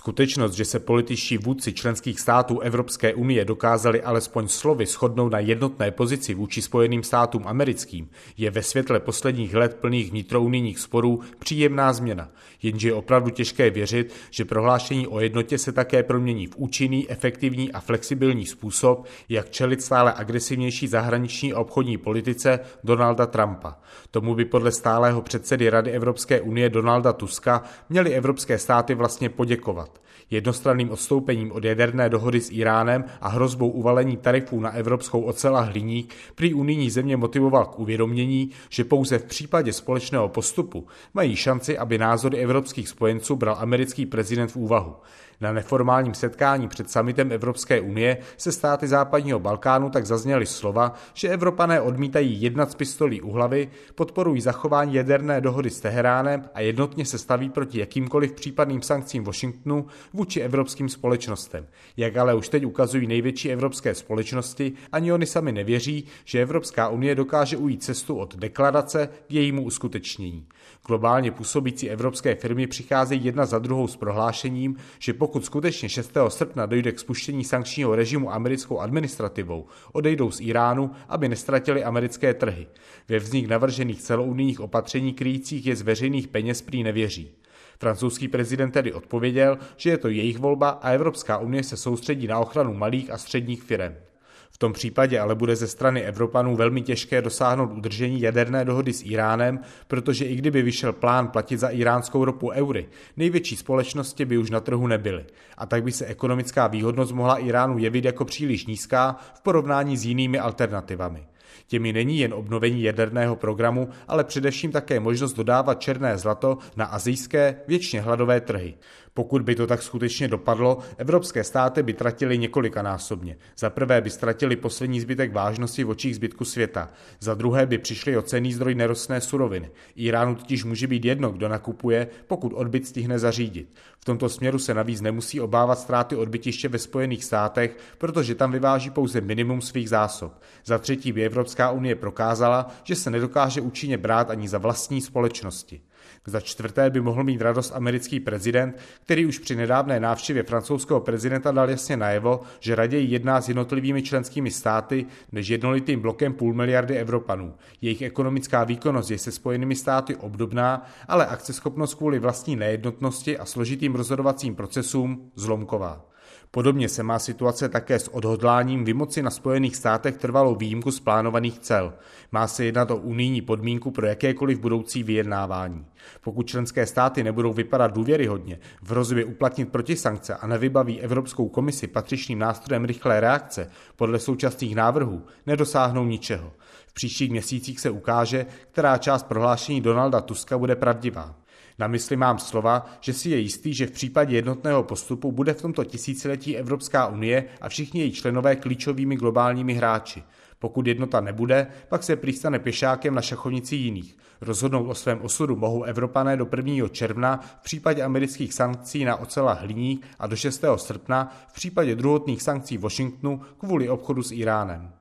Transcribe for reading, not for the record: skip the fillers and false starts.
Skutečnost, že se političtí vůdci členských států Evropské unie dokázali alespoň slovy shodnout na jednotné pozici vůči Spojeným státům americkým, je ve světle posledních let plných vnitrounijních sporů příjemná změna, jenže je opravdu těžké věřit, že prohlášení o jednotě se také promění v účinný, efektivní a flexibilní způsob, jak čelit stále agresivnější zahraniční a obchodní politice Donalda Trumpa. Tomu by podle stálého předsedy Rady Evropské unie Donalda Tuska měly evropské státy vlastně poděkovat. Jednostranným odstoupením od jaderné dohody s Íránem a hrozbou uvalení tarifů na evropskou ocel a hliník prý unijní země motivoval k uvědomění, že pouze v případě společného postupu mají šanci, aby názory evropských spojenců bral americký prezident v úvahu. Na neformálním setkání před summitem Evropské unie se státy západního Balkánu tak zazněly slova, že Evropané odmítají jednat s pistolí u hlavy, podporují zachování jaderné dohody s Teheránem a jednotně se staví proti jakýmkoliv případným sankcím Washingtonu vůči evropským společnostem. Jak ale už teď ukazují největší evropské společnosti, ani oni sami nevěří, že Evropská unie dokáže ujít cestu od deklarace k jejímu uskutečnění. Globálně působící evropské firmy přicházejí jedna za druhou s prohlášením, že pokud skutečně 6. srpna dojde k spuštění sankčního režimu americkou administrativou, odejdou z Íránu, aby nestratili americké trhy. Ve vznik navržených celounijních opatření kryjících je z veřejných peněz prý nevěří. Francouzský prezident tedy odpověděl, že je to jejich volba a Evropská unie se soustředí na ochranu malých a středních firem. V tom případě ale bude ze strany Evropanů velmi těžké dosáhnout udržení jaderné dohody s Íránem, protože i kdyby vyšel plán platit za iránskou ropu eury, největší společnosti by už na trhu nebyly. A tak by se ekonomická výhodnost mohla Íránu jevit jako příliš nízká v porovnání s jinými alternativami. Těmi není jen obnovení jaderného programu, ale především také možnost dodávat černé zlato na asijské, věčně hladové trhy. Pokud by to tak skutečně dopadlo, evropské státy by tratily několikanásobně. Za prvé by ztratili poslední zbytek vážnosti v očích zbytku světa. Za druhé by přišli o cenný zdroj nerostné suroviny. Íránu totiž může být jedno, kdo nakupuje, pokud odbyt stihne zařídit. V tomto směru se navíc nemusí obávat ztráty odbytiště ve Spojených státech, protože tam vyváží pouze minimum svých zásob. Za třetí by Evropská unie prokázala, že se nedokáže účinně brát ani za vlastní společnosti. Za čtvrté by mohl mít radost americký prezident, který už při nedávné návštěvě francouzského prezidenta dal jasně najevo, že raději jedná s jednotlivými členskými státy než jednolitým blokem 500 miliardy Evropanů. Jejich ekonomická výkonnost je se Spojenými státy obdobná, ale akceschopnost kvůli vlastní nejednotnosti a složitým rozhodovacím procesům zlomková. Podobně se má situace také s odhodláním vymoci na Spojených státech trvalou výjimku z plánovaných cel. Má se jednat o unijní podmínku pro jakékoliv budoucí vyjednávání. Pokud členské státy nebudou vypadat důvěryhodně v hrozbě uplatnit protisankce a nevybaví Evropskou komisi patřičným nástrojem rychlé reakce podle současných návrhů, nedosáhnou ničeho. V příštích měsících se ukáže, která část prohlášení Donalda Tuska bude pravdivá. Na mysli mám slova, že si je jistý, že v případě jednotného postupu bude v tomto tisíciletí Evropská unie a všichni její členové klíčovými globálními hráči. Pokud jednota nebude, pak se prý stane pěšákem na šachovnici jiných. Rozhodnout o svém osudu mohou Evropané do 1. června v případě amerických sankcí na ocel a hliník a do 6. srpna v případě druhotných sankcí Washingtonu kvůli obchodu s Íránem.